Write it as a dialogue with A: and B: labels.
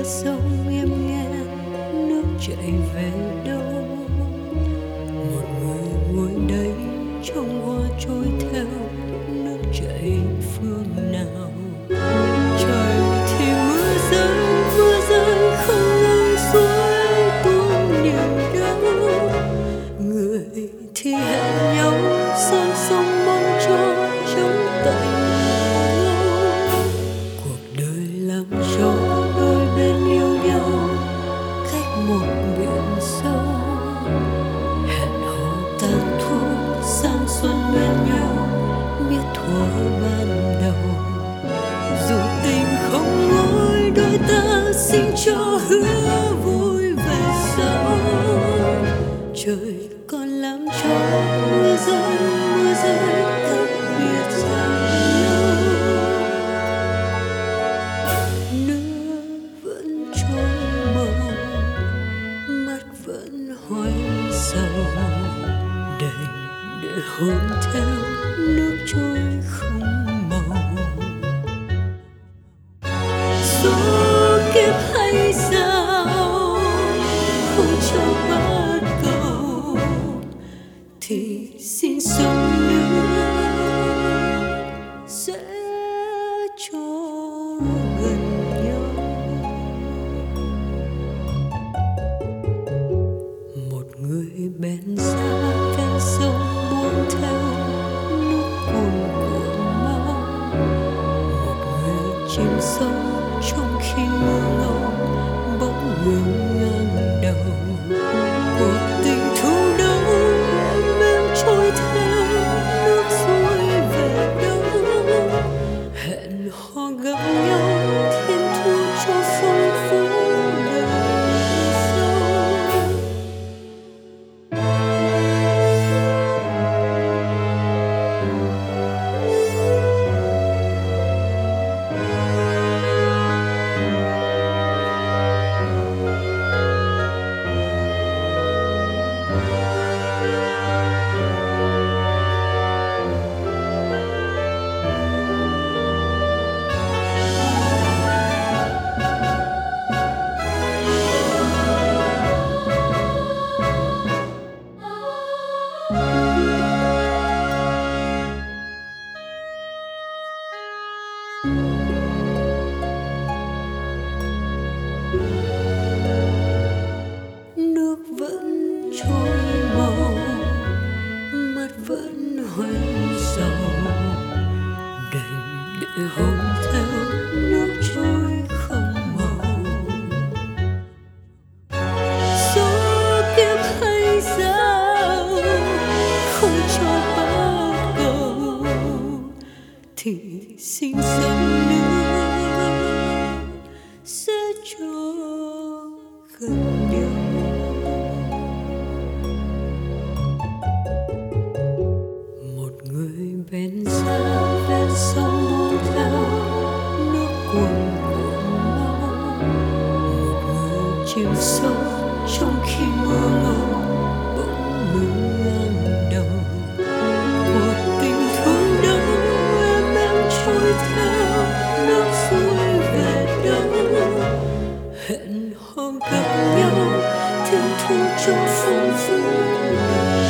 A: bờ sông em nghe nước chảy về đâu, một người ngồi đây trong hoa trôi theo nước chảy phương nào. Trời thì mưa rơi không ngừng suối tuôn niềm đau, người thì hẹn nhau sang sông mong cho trắng tạnh. Cuộc đời làm cho đôi bên yêu nhau cách một biển sâu, hẹn hò tàn thuở sang xuân bên nhau biết thuở ban đầu. Dù tình không ngồi đôi ta xin cho hứa vui về sau. Trời còn làm cho mưa rơi cách biệt dài lâu. Nước vẫn trôi màu, mắt vẫn hoang sầu, đầy để hôn theo nước trôi không màu. Số kiếp hay sao không cho bắt cầu, thì xin sống nữa sẽ cho gần nhau. Một người bén xa ven sông buông theo nước cuồn cuộn mau, một người chìm sâu trong khi mưa ngâu bỗng ngừng ngang đầu. Cuộc tình thu đâu em trôi theo nước suối về đâu, hẹn hò gặp nhau thiên thu cho phong phú đời sau. Nước vẫn trôi màu, mắt vẫn hoang sầu, đành để hôn theo nước trôi không màu. Số kiếp hay sao không cho bắt cầu, thì xin sống nữa sẽ cho gần nhau. Một người bên xa ven sông buông theo nước cuồn cuộn mau, một người chìm sâu trong khi mưa ngâu bỗng ngừng ngang đầu. Cuộc tình thương đâu em trôi theo nước suối về đâu, hẹn hò gặp nhau thiên thu cho phong phú đời